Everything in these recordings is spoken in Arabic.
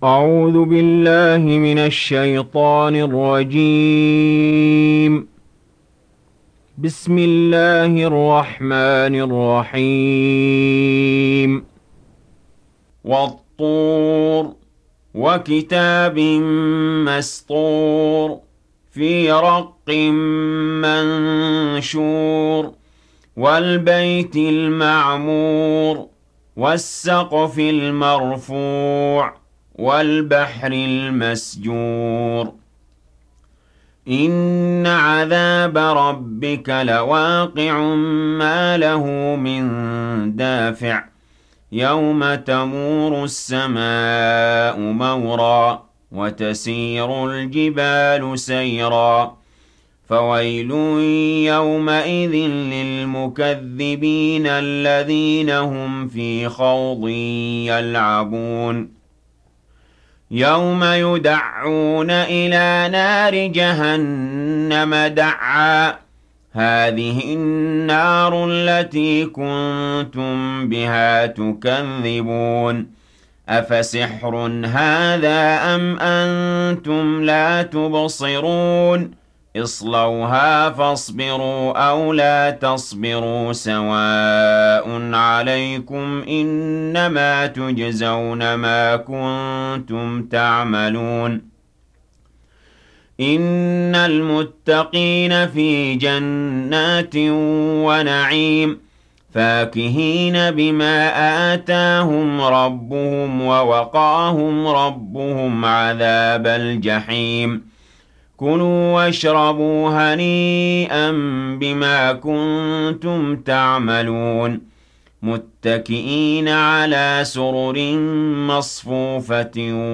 أعوذ بالله من الشيطان الرجيم. بسم الله الرحمن الرحيم. والطور وكتاب مسطور في رق منشور والبيت المعمور والسقف المرفوع والبحر المسجور إن عذاب ربك لواقع ما له من دافع يوم تمور السماء مورا وتسير الجبال سيرا فويل يومئذ للمكذبين الذين هم في خوض يلعبون يوم يدعون إلى نار جهنم دعا هذه النار التي كنتم بها تكذبون أفسحر هذا أم أنتم لا تبصرون اصلوها فاصبروا أو لا تصبروا سواء عليكم إنما تجزون ما كنتم تعملون إن المتقين في جنات ونعيم فاكهين بما آتاهم ربهم ووقاهم ربهم عذاب الجحيم كلوا واشربوا هنيئا بما كنتم تعملون متكئين على سرر مصفوفة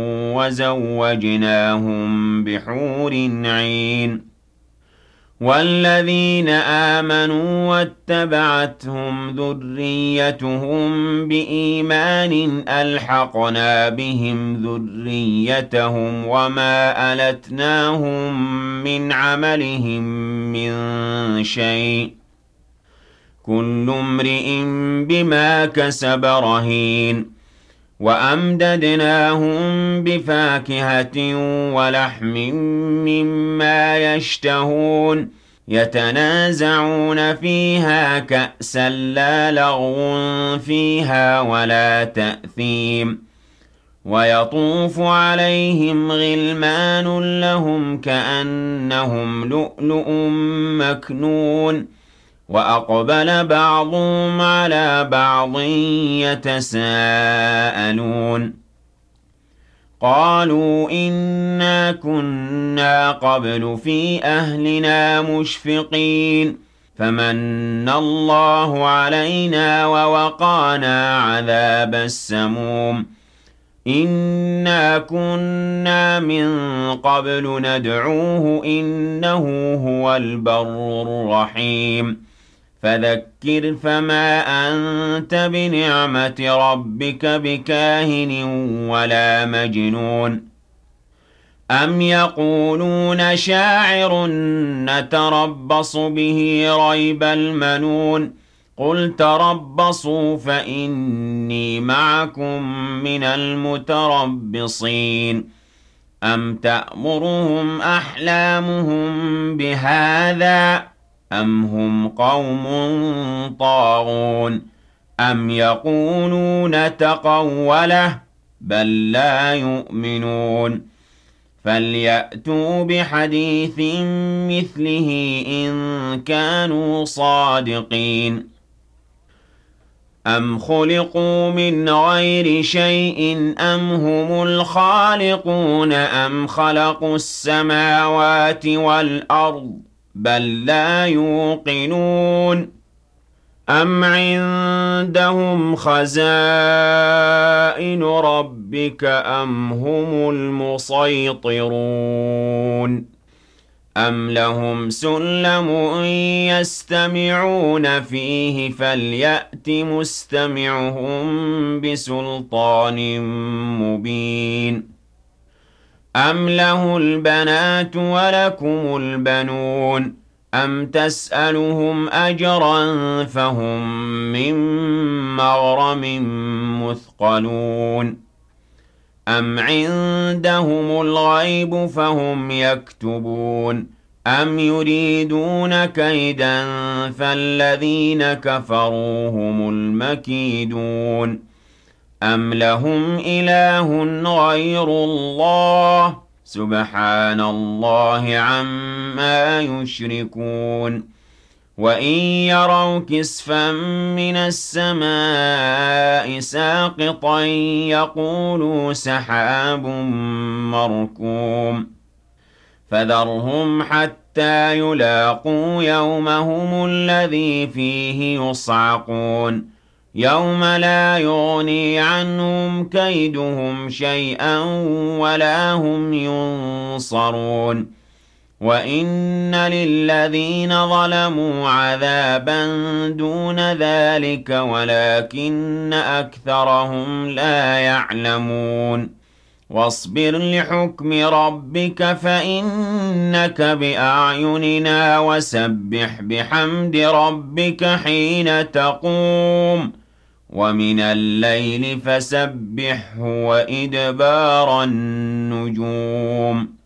وزوجناهم بحور عين والذين آمنوا واتبعتهم ذريتهم بإيمان ألحقنا بهم ذريتهم وما ألتناهم من عملهم من شيء كل امرئ بما كسب رهين وأمددناهم بفاكهة ولحم مما يشتهون يتنازعون فيها كأسا لا لغو فيها ولا تأثيم ويطوف عليهم غلمان لهم كأنهم لؤلؤ مكنون وأقبل بعضهم على بعض يتساءلون قالوا إنا كنا قبل في أهلنا مشفقين فمن الله علينا ووقانا عذاب السموم إنا كنا من قبل ندعوه إنه هو البر الرحيم فذكر فما أنت بنعمة ربك بكاهن ولا مجنون أم يقولون شاعر نتربص به ريب المنون قل تربصوا فإني معكم من المتربصين أم تأمرهم أحلامهم بهذا أم هم قوم طاغون أم يقولون تقوله بل لا يؤمنون فليأتوا بحديث مثله إن كانوا صادقين أم خلقوا من غير شيء أم هم الخالقون أم خلقوا السماوات والأرض بل لا يوقنون أم عندهم خزائن ربك أم هم المسيطرون أم لهم سلم يستمعون فيه فليأت مستمعهم بسلطان مبين أم له البنات ولكم البنون أم تسألهم أجرا فهم من مغرم مثقلون أَمْ عِندَهُمُ الْغَيْبُ فَهُمْ يَكْتُبُونَ أَمْ يُرِيدُونَ كَيْدًا فَالَّذِينَ كَفَرُوا هُمُ الْمَكِيدُونَ أَمْ لَهُمْ إِلَٰهٌ غَيْرُ اللَّهِ سُبْحَانَ اللَّهِ عَمَّا يُشْرِكُونَ وَإِن يَرَوْا كِسْفًا مِّنَ السَّمَاءِ سَاقِطًا يَقُولُوا سَحَابٌ مَّرْكُومٌ فَذَرْهُمْ حَتَّىٰ يُلَاقُوا يَوْمَهُمُ الَّذِي فِيهِ يُصْعَقُونَ يَوْمَ لَا يُغْنِي عَنْهُمْ كَيْدُهُمْ شَيْئًا وَلَا هُمْ يُنصَرُونَ وَإِنَّ لِلَّذِينَ ظَلَمُوا عَذَابًا دُونَ ذَٰلِكَ وَلَٰكِنَّ أَكْثَرَهُمْ لَا يَعْلَمُونَ وَاصْبِرْ لِحُكْمِ رَبِّكَ فَإِنَّكَ بِأَعْيُنِنَا وَسَبِّحْ بِحَمْدِ رَبِّكَ حِينَ تَقُومُ وَمِنَ اللَّيْلِ فَسَبِّحْهُ وَإِدْبَارَ النُّجُومِ